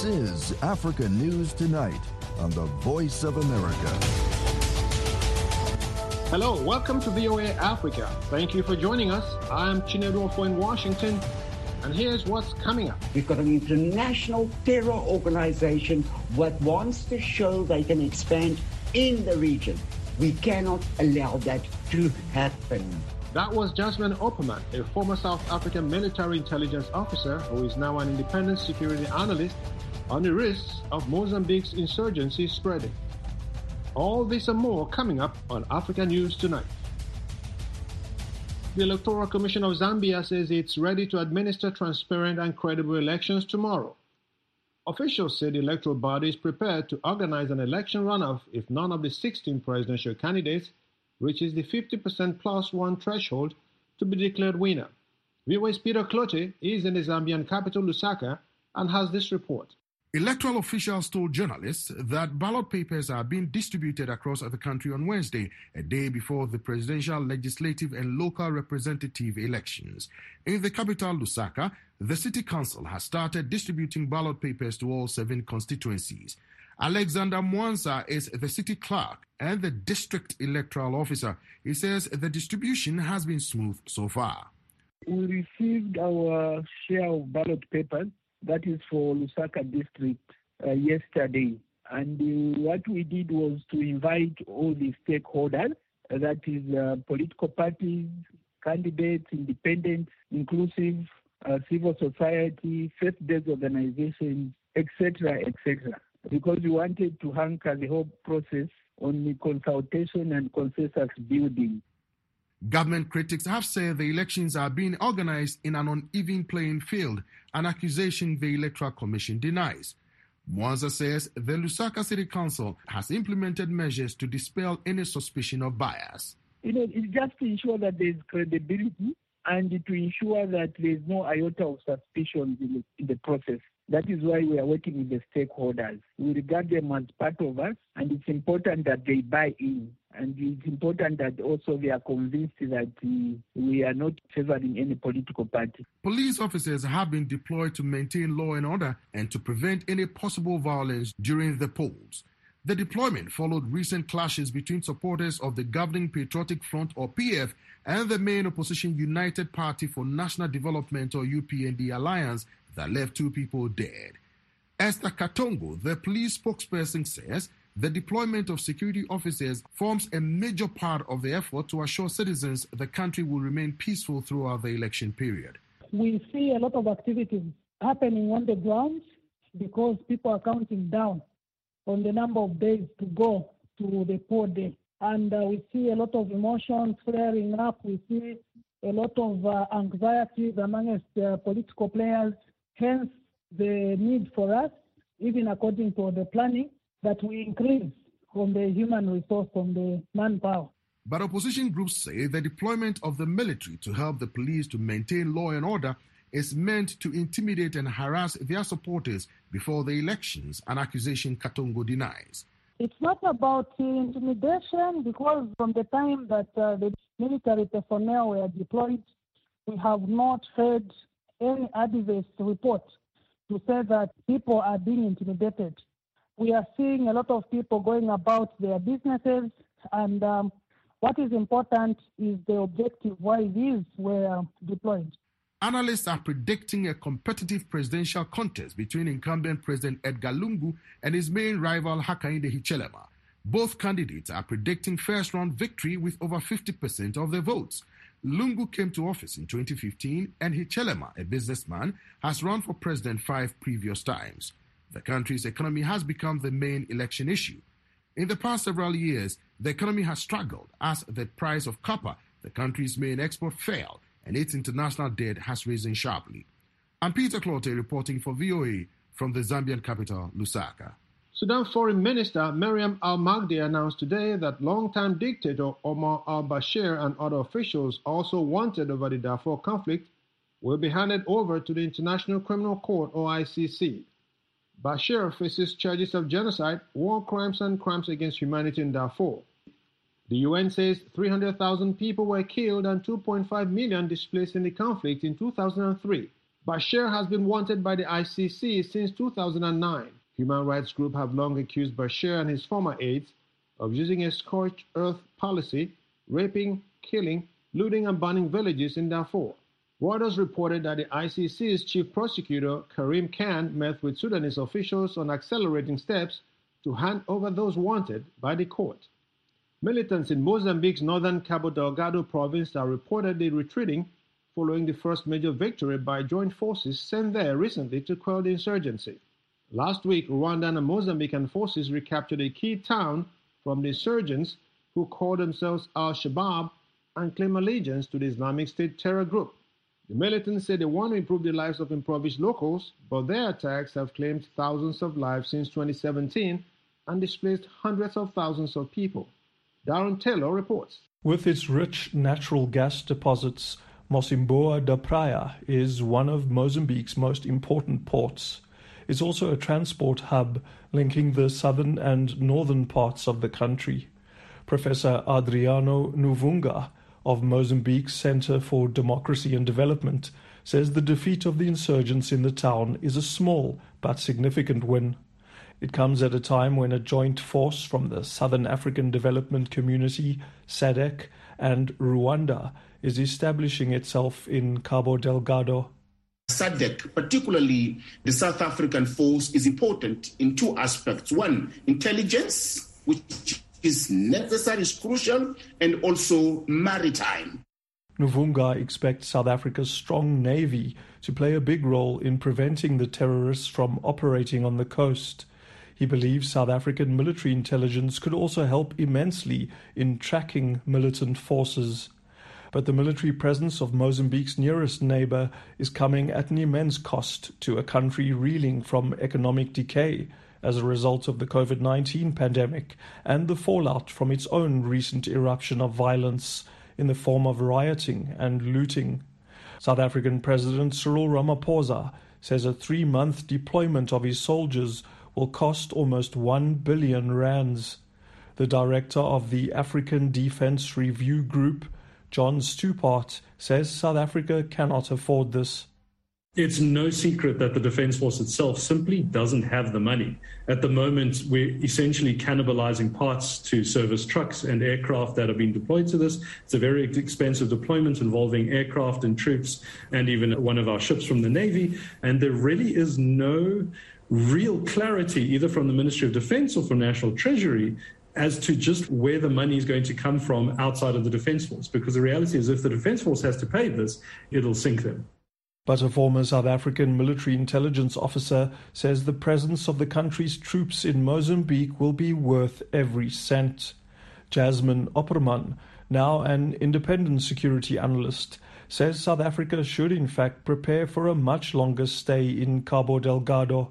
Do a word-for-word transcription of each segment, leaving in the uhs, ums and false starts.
is Africa News Tonight on the Voice of America. Hello, welcome to V O A Africa. Thank you for joining us. I'm Chinedu Ofo in Washington, and here's what's coming up. We've got an international terror organization that wants to show they can expand in the region. We cannot allow that to happen. That was Jasmine Opperman, a former South African military intelligence officer who is now an independent security analyst on the risks of Mozambique's insurgency spreading. All this and more coming up on Africa News Tonight. The Electoral Commission of Zambia says it's ready to administer transparent and credible elections tomorrow. Officials say the electoral body is prepared to organize an election runoff if none of the sixteen presidential candidates reaches the fifty percent plus one threshold to be declared winner. V O A's Peter Clote is in the Zambian capital, Lusaka, and has this report. Electoral officials told journalists that ballot papers are being distributed across the country on Wednesday, a day before the presidential, legislative, and local representative elections. In the capital, Lusaka, the city council has started distributing ballot papers to all seven constituencies. Alexander Mwanza is the city clerk and the district electoral officer. He says the distribution has been smooth so far. We received our share of ballot papers, that is for Lusaka district, uh, yesterday. And uh, what we did was to invite all the stakeholders, uh, that is uh, political parties, candidates, independents, inclusive, uh, civil society, faith-based organizations, et cetera, et cetera. Because we wanted to anchor the whole process on the consultation and consensus building. Government critics have said the elections are being organized in an uneven playing field, an accusation the Electoral Commission denies. Mwanza says the Lusaka City Council has implemented measures to dispel any suspicion of bias. You know, it's just to ensure that there is credibility and to ensure that there is no iota of suspicion in the, in the process. That is why we are working with the stakeholders. We regard them as part of us, and it's important that they buy in. And it's important that also they are convinced that uh, we are not favoring any political party. Police officers have been deployed to maintain law and order and to prevent any possible violence during the polls. The deployment followed recent clashes between supporters of the governing Patriotic Front, or P F, and the main opposition United Party for National Development, or U P N D alliance, that left two people dead. Esther Katongo, the police spokesperson, says the deployment of security officers forms a major part of the effort to assure citizens the country will remain peaceful throughout the election period. We see a lot of activities happening on the ground because people are counting down on the number of days to go to the poll day. And uh, we see a lot of emotions flaring up. We see a lot of uh, anxieties amongst uh, political players. Hence, the need for us, even according to the planning, that we increase on the human resource, on the manpower. But opposition groups say the deployment of the military to help the police to maintain law and order is meant to intimidate and harass their supporters before the elections, an accusation Katongo denies. It's not about uh, intimidation, because from the time that uh, the military personnel were deployed, we have not heard any adverse report to say that people are being intimidated. We are seeing a lot of people going about their businesses, and um, what is important is the objective why these were deployed. Analysts are predicting a competitive presidential contest between incumbent President Edgar Lungu and his main rival Hakainde Hichilema. Both candidates are predicting first-round victory with over fifty percent of the votes. Lungu came to office in twenty fifteen, and Hichilema, a businessman, has run for president five previous times. The country's economy has become the main election issue. In the past several years, the economy has struggled as the price of copper, the country's main export, fell, and its international debt has risen sharply. I'm Peter Clote reporting for V O A from the Zambian capital, Lusaka. Sudan Foreign Minister Miriam Al-Magdi announced today that longtime dictator Omar al-Bashir and other officials also wanted over the Darfur conflict will be handed over to the International Criminal Court, or I C C. Bashir faces charges of genocide, war crimes, and crimes against humanity in Darfur. The U N says three hundred thousand people were killed and two point five million displaced in the conflict in two thousand three. Bashir has been wanted by the I C C since two thousand nine. Human rights groups have long accused Bashir and his former aides of using a scorched earth policy, raping, killing, looting and burning villages in Darfur. Reuters reported that the I C C's chief prosecutor, Karim Khan, met with Sudanese officials on accelerating steps to hand over those wanted by the court. Militants in Mozambique's northern Cabo Delgado province are reportedly retreating following the first major victory by joint forces sent there recently to quell the insurgency. Last week, Rwandan and Mozambican forces recaptured a key town from the insurgents who call themselves Al-Shabaab and claim allegiance to the Islamic State terror group. The militants say they want to improve the lives of impoverished locals, but their attacks have claimed thousands of lives since twenty seventeen and displaced hundreds of thousands of people. Darren Taylor reports. With its rich natural gas deposits, Mocimboa da Praia is one of Mozambique's most important ports. It's also a transport hub linking the southern and northern parts of the country. Professor Adriano Nuvunga of Mozambique's Center for Democracy and Development says the defeat of the insurgents in the town is a small but significant win. It comes at a time when a joint force from the Southern African Development Community, S A D C, and Rwanda is establishing itself in Cabo Delgado. S A D C, particularly the South African force, is important in two aspects. One, intelligence, which is necessary, is crucial, and also maritime. Nuvunga expects South Africa's strong navy to play a big role in preventing the terrorists from operating on the coast. He believes South African military intelligence could also help immensely in tracking militant forces. But the military presence of Mozambique's nearest neighbor is coming at an immense cost to a country reeling from economic decay as a result of the COVID nineteen pandemic and the fallout from its own recent eruption of violence in the form of rioting and looting. South African President Cyril Ramaphosa says a three-month deployment of his soldiers will cost almost one billion rands. The director of the African Defence Review Group, John Stupart, says South Africa cannot afford this. It's no secret that the Defence Force itself simply doesn't have the money. At the moment, we're essentially cannibalizing parts to service trucks and aircraft that have been deployed to this. It's a very expensive deployment involving aircraft and troops and even one of our ships from the Navy. And there really is no real clarity, either from the Ministry of Defence or from National Treasury, as to just where the money is going to come from outside of the Defence Force. Because the reality is if the Defence Force has to pay this, it'll sink them. But a former South African military intelligence officer says the presence of the country's troops in Mozambique will be worth every cent. Jasmine Opperman, now an independent security analyst, says South Africa should in fact prepare for a much longer stay in Cabo Delgado.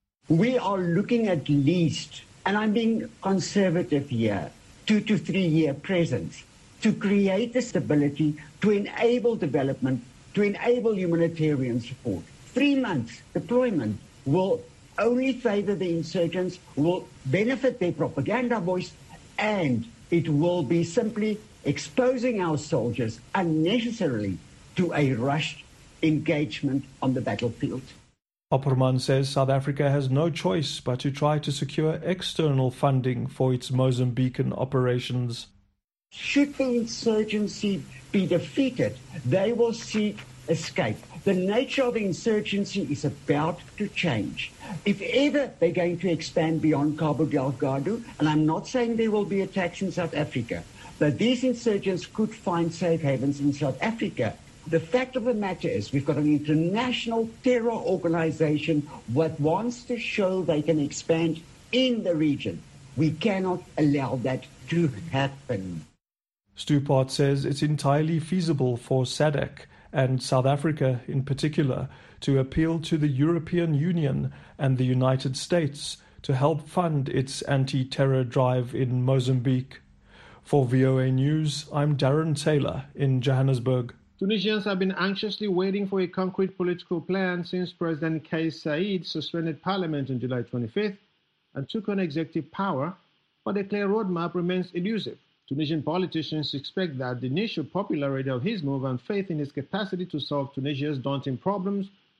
We are looking at least, and I'm being conservative here, two to three year presence to create the stability, to enable development, to enable humanitarian support. Three months deployment will only favor the insurgents, will benefit their propaganda voice, and it will be simply exposing our soldiers unnecessarily to a rushed engagement on the battlefield. Opperman says South Africa has no choice but to try to secure external funding for its Mozambican operations. Should the insurgency be defeated, they will seek escape. The nature of the insurgency is about to change. If ever they're going to expand beyond Cabo Delgado, and I'm not saying there will be attacks in South Africa, but these insurgents could find safe havens in South Africa. The fact of the matter is we've got an international terror organization that wants to show they can expand in the region. We cannot allow that to happen. Stupart says it's entirely feasible for S A D C and South Africa in particular to appeal to the European Union and the United States to help fund its anti-terror drive in Mozambique. For V O A News, I'm Darren Taylor in Johannesburg. Tunisians have been anxiously waiting for a concrete political plan since President Kais Saied suspended parliament on July twenty-fifth and took on executive power, but a clear roadmap remains elusive. Tunisian politicians expect that the initial popularity of his move and faith in his capacity to solve Tunisia's daunting problems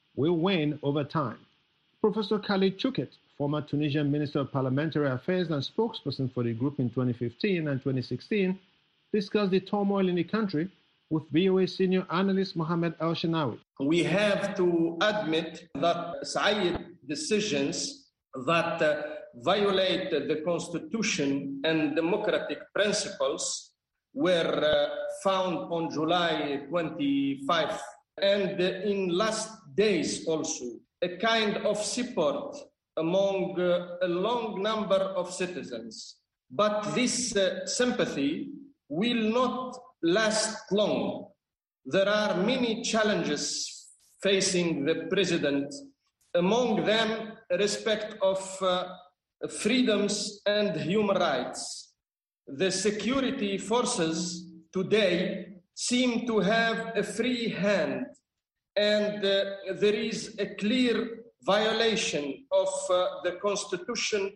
will wane over time. Professor Khalid Chouket, former Tunisian Minister of Parliamentary Affairs and spokesperson for the group in twenty fifteen and twenty sixteen, discussed the turmoil in the country with V O A senior analyst Mohamed El-Shenawi. We have to admit that Said decisions that uh, violate the constitution and democratic principles were uh, found on July twenty-fifth. And uh, in last days also, a kind of support among uh, a long number of citizens. But this uh, sympathy will not last long. There are many challenges facing the president, among them respect of uh, freedoms and human rights. The security forces today seem to have a free hand, and uh, there is a clear violation of uh, the constitution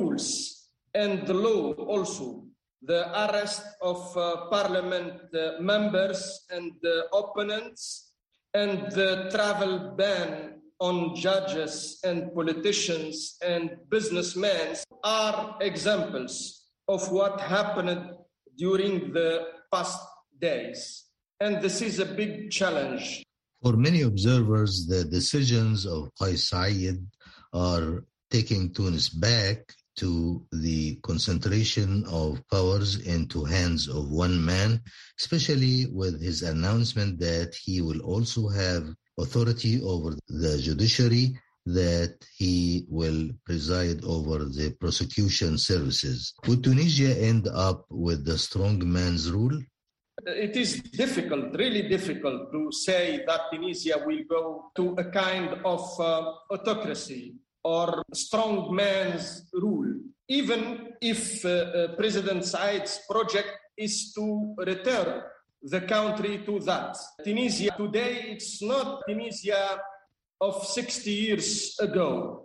rules and the law also. The arrest of uh, parliament uh, members and uh, opponents, and the travel ban on judges and politicians and businessmen are examples of what happened during the past days. And this is a big challenge. For many observers, the decisions of Qais Said are taking Tunis back to the concentration of powers into hands of one man, especially with his announcement that he will also have authority over the judiciary, that he will preside over the prosecution services. Would Tunisia end up with the strong man's rule? It is difficult, really difficult to say that Tunisia will go to a kind of uh, autocracy or strong man's rule, even if uh, uh, President Said's project is to return the country to that. Tunisia today, it's not Tunisia of sixty years ago.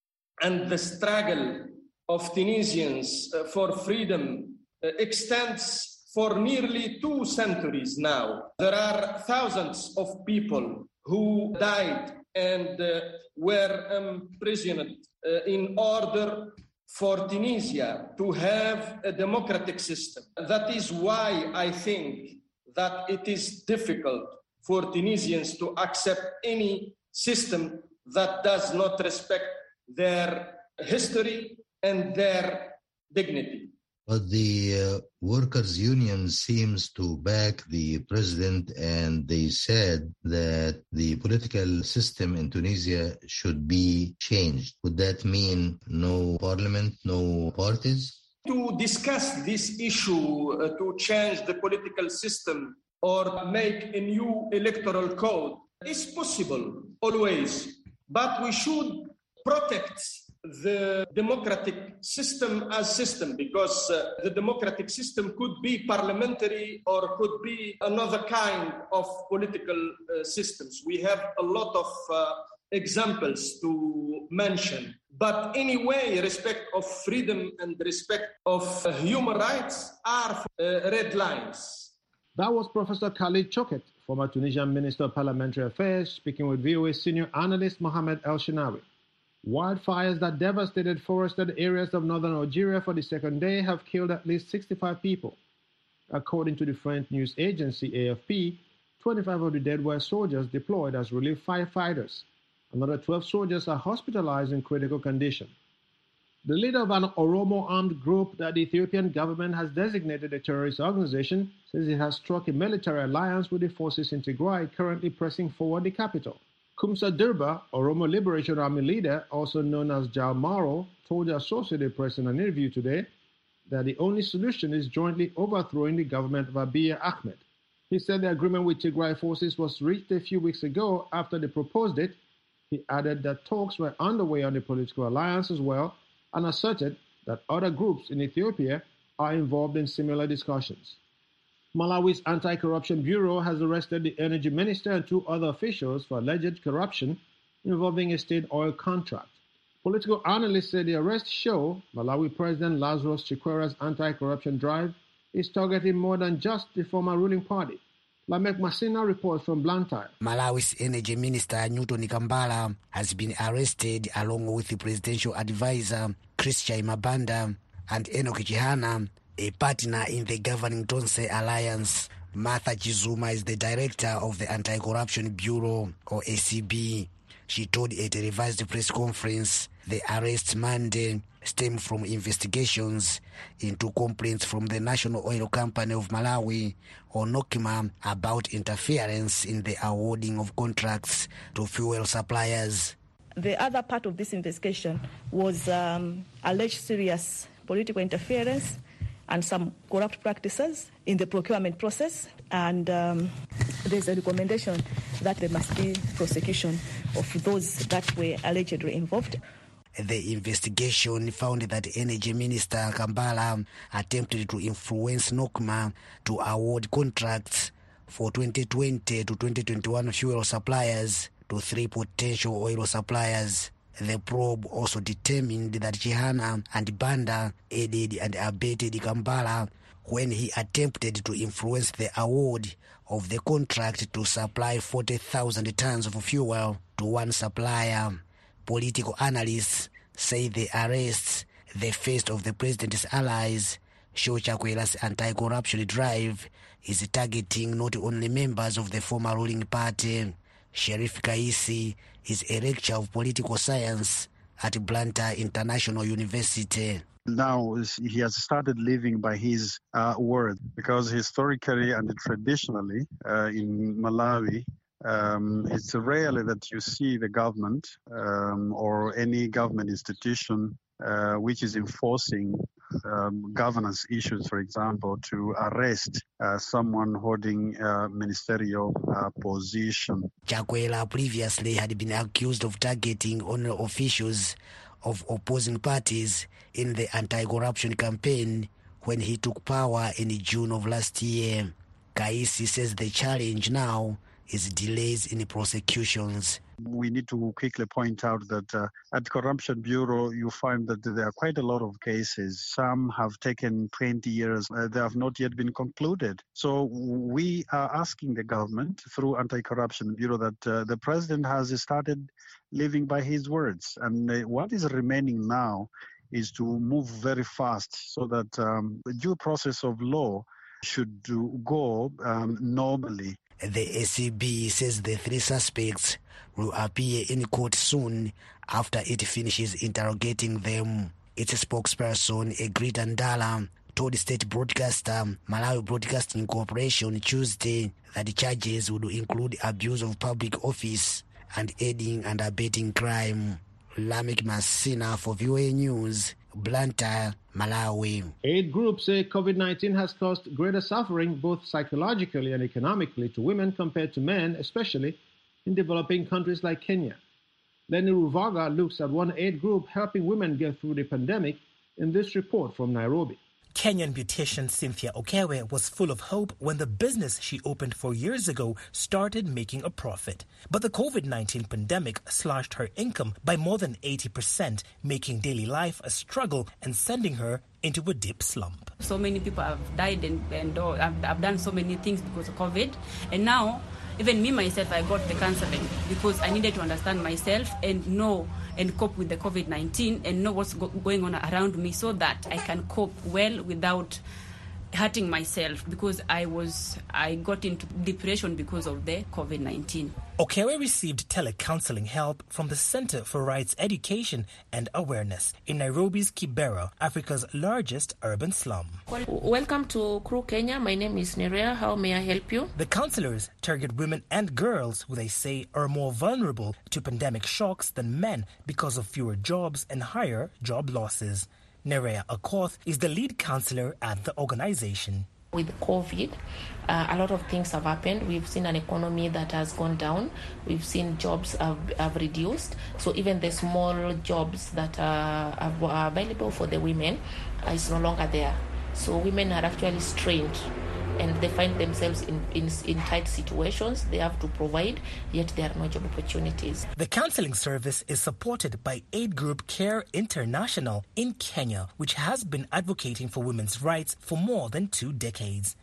And the struggle of Tunisians uh, for freedom uh, extends for nearly two centuries now. There are thousands of people who died and uh, were imprisoned uh, in order for Tunisia to have a democratic system. That is why I think that it is difficult for Tunisians to accept any system that does not respect their history and their dignity. But the uh, workers' union seems to back the president, and they said that the political system in Tunisia should be changed. Would that mean no parliament, no parties? To discuss this issue, uh, to change the political system or make a new electoral code is possible always, but we should protect the democratic system as system, because uh, the democratic system could be parliamentary or could be another kind of political uh, systems. We have a lot of uh, examples to mention. But anyway, respect of freedom and respect of uh, human rights are uh, red lines. That was Professor Khalid Chouket, former Tunisian Minister of Parliamentary Affairs, speaking with V O A senior analyst Mohamed El-Shenawi. Wildfires that devastated forested areas of northern Algeria for the second day have killed at least sixty-five people. According to the French news agency A F P, twenty-five of the dead were soldiers deployed as relief firefighters. Another twelve soldiers are hospitalized in critical condition. The leader of an Oromo armed group that the Ethiopian government has designated a terrorist organization says it has struck a military alliance with the forces in Tigray currently pressing forward the capital. Kumsa Dirba, Oromo Liberation Army leader, also known as Jal Maro, told the Associated Press in an interview today that the only solution is jointly overthrowing the government of Abiy Ahmed. He said the agreement with Tigray forces was reached a few weeks ago after they proposed it. He added that talks were underway on the political alliance as well, and asserted that other groups in Ethiopia are involved in similar discussions. Malawi's Anti-Corruption Bureau has arrested the energy minister and two other officials for alleged corruption involving a state oil contract. Political analysts say the arrests show Malawi President Lazarus Chakwera's anti-corruption drive is targeting more than just the former ruling party. Lamek Masina reports from Blantyre. Malawi's Energy Minister Newton Kambala has been arrested along with the presidential advisor Christian Mabanda and Enoch Chihana, a partner in the governing Tonse Alliance. Martha Chizuma is the director of the Anti-Corruption Bureau, or A C B. She told at a revised press conference the arrest Monday stem from investigations into complaints from the National Oil Company of Malawi, or NOCMA, about interference in the awarding of contracts to fuel suppliers. The other part of this investigation was um, alleged serious political interference and some corrupt practices in the procurement process, and um, there's a recommendation that there must be prosecution of those that were allegedly involved. The investigation found that Energy Minister Kambala attempted to influence NOCMA to award contracts for twenty twenty to twenty twenty-one fuel suppliers to three potential oil suppliers. The probe also determined that Chihana and Banda aided and abetted Kambala when he attempted to influence the award of the contract to supply forty thousand tons of fuel to one supplier. Political analysts say the arrests, the first of the president's allies, show Chakwera's anti-corruption drive is targeting not only members of the former ruling party. Sheriff Kaisi is a lecturer of political science at Blantyre International University. Now he has started living by his uh, word, because historically and traditionally uh, in Malawi, um, it's rarely that you see the government um, or any government institution uh, which is enforcing um, governance issues, for example, to arrest uh, someone holding a ministerial uh, position. Chakwera previously had been accused of targeting honorary officials of opposing parties in the anti-corruption campaign when he took power in June of last year. Kaisi says the challenge now is delays in the prosecutions. We need to quickly point out that uh, at Corruption Bureau, you find that there are quite a lot of cases. Some have taken twenty years. Uh, they have not yet been concluded. So we are asking the government through Anti-Corruption Bureau that uh, the president has started living by his words. And uh, what is remaining now is to move very fast so that um, the due process of law should do, go um, normally. The A C B says the three suspects will appear in court soon after it finishes interrogating them. Its spokesperson, Egrita Ndala, told state broadcaster Malawi Broadcasting Corporation Tuesday that the charges would include abuse of public office and aiding and abetting crime. Lamek Masina for V O A News, Blantyre, Malawi. Aid groups say COVID nineteen has caused greater suffering both psychologically and economically to women compared to men, especially in developing countries like Kenya. Lenny Ruvaga looks at one aid group helping women get through the pandemic in this report from Nairobi. Kenyan beautician Cynthia Okewe was full of hope when the business she opened four years ago started making a profit. But the COVID nineteen pandemic slashed her income by more than eighty percent, making daily life a struggle and sending her into a deep slump. So many people have died and, and oh, I've, I've done so many things because of COVID. And now, even me myself, I got the counseling because I needed to understand myself and know and cope with the COVID nineteen and know what's go- going on around me so that I can cope well without hurting myself, because I was I got into depression because of the COVID nineteen. Okewe received telecounseling help from the Center for Rights Education and Awareness in Nairobi's Kibera, Africa's largest urban slum. Welcome to Crew Kenya. My name is Nerea. How may I help you? The counselors target women and girls who they say are more vulnerable to pandemic shocks than men because of fewer jobs and higher job losses. Nerea Akoth is the lead counselor at the organization. With COVID, uh, a lot of things have happened. We've seen an economy that has gone down. We've seen jobs have, have reduced. So even the small jobs that are, are available for the women is no longer there. So women are actually strained and they find themselves in, in, in tight situations. They have to provide, yet there are no job opportunities. The counseling service is supported by aid group Care International in Kenya, which has been advocating for women's rights for more than two decades.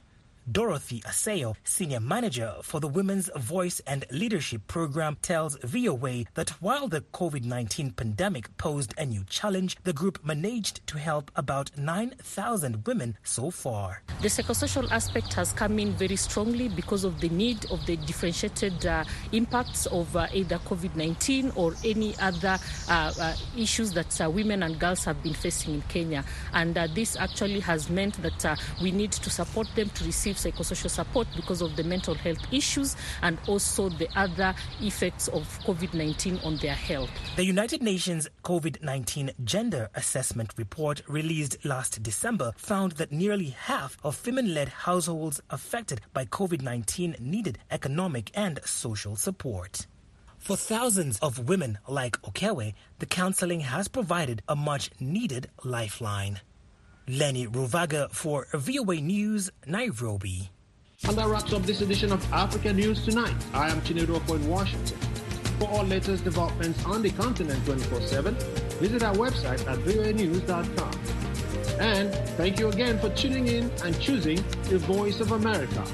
Dorothy Aseo, Senior Manager for the Women's Voice and Leadership Program, tells V O A that while the COVID nineteen pandemic posed a new challenge, the group managed to help about nine thousand women so far. The psychosocial aspect has come in very strongly because of the need of the differentiated uh, impacts of uh, either COVID nineteen or any other uh, uh, issues that uh, women and girls have been facing in Kenya. And uh, this actually has meant that uh, we need to support them to receive psychosocial support because of the mental health issues and also the other effects of COVID nineteen on their health. The United Nations COVID nineteen Gender Assessment Report released last December found that nearly half of female-led households affected by COVID nineteen needed economic and social support. For thousands of women like Okewe, the counseling has provided a much-needed lifeline. Lenny Ruvaga for V O A News, Nairobi. And that wraps up this edition of Africa News Tonight. I am Chinedu in Washington. For all latest developments on the continent twenty-four seven, visit our website at V O A news dot com. And thank you again for tuning in and choosing the Voice of America.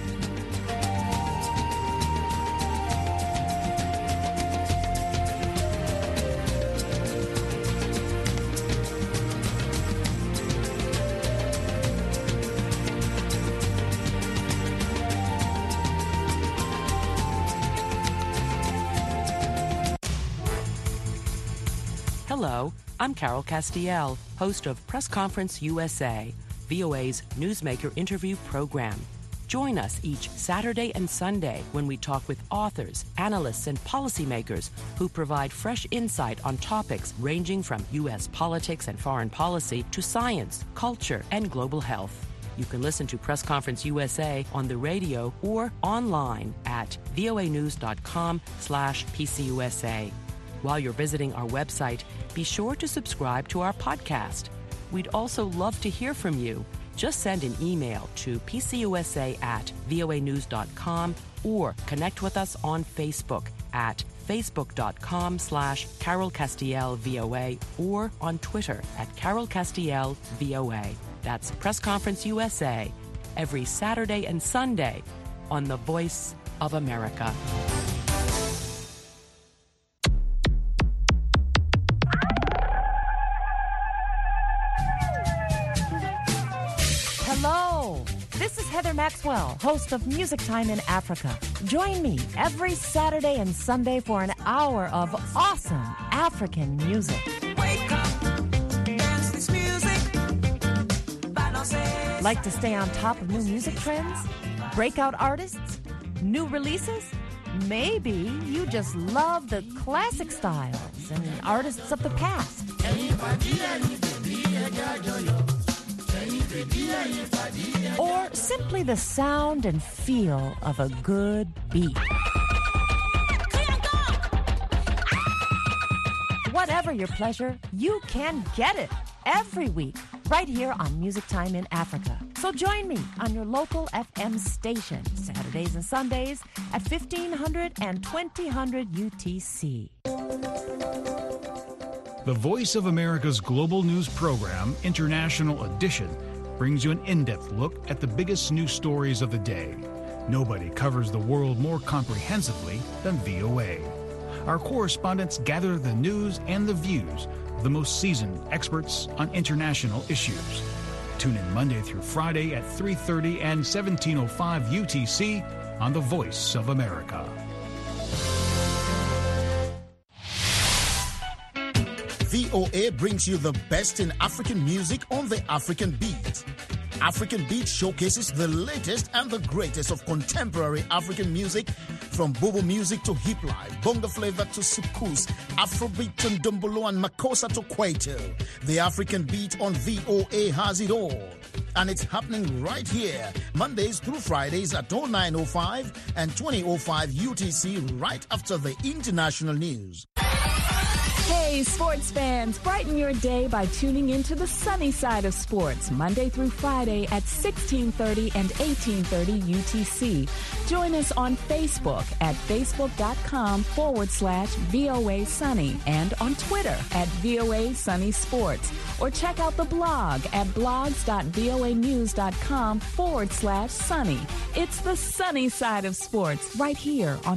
Hello, I'm Carol Castiel, host of Press Conference U S A, V O A's newsmaker interview program. Join us each Saturday and Sunday when we talk with authors, analysts, and policymakers who provide fresh insight on topics ranging from U S politics and foreign policy to science, culture, and global health. You can listen to Press Conference U S A on the radio or online at voanews.com slash PCUSA. While you're visiting our website, be sure to subscribe to our podcast. We'd also love to hear from you. Just send an email to pcusa at voanews.com or connect with us on Facebook at facebook.com slash Carol Castiel VOA or on Twitter at Carol Castiel VOA. That's Press Conference U S A every Saturday and Sunday on the Voice of America. Hello, this is Heather Maxwell, host of Music Time in Africa. Join me every Saturday and Sunday for an hour of awesome African music. Wake up, dance this music. Like to stay on top of new music trends? Breakout artists? New releases? Maybe you just love the classic styles and artists of the past. Or simply the sound and feel of a good beat. Whatever your pleasure, you can get it every week right here on Music Time in Africa. So join me on your local F M station, Saturdays and Sundays at fifteen hundred and twenty hundred U T C. The Voice of America's global news program, International Edition, brings you an in-depth look at the biggest news stories of the day. Nobody covers the world more comprehensively than V O A. Our correspondents gather the news and the views of the most seasoned experts on international issues. Tune in Monday through Friday at three thirty and seventeen oh five U T C on The Voice of America. V O A brings you the best in African music on the African Beat. African Beat showcases the latest and the greatest of contemporary African music, from Bobo music to hip life, bongo flavor to soukous, Afrobeat to Ndombolo and Makossa to Kwaito. The African Beat on V O A has it all. And it's happening right here, Mondays through Fridays at oh nine oh five and twenty oh five U T C, right after the international news. Hey, sports fans, brighten your day by tuning into the sunny side of sports, Monday through Friday at sixteen thirty and eighteen thirty U T C. Join us on Facebook at facebook.com forward slash VOA Sunny and on Twitter at VOA Sunny Sports. Or check out the blog at blogs.voanews.com forward slash sunny. It's the sunny side of sports right here on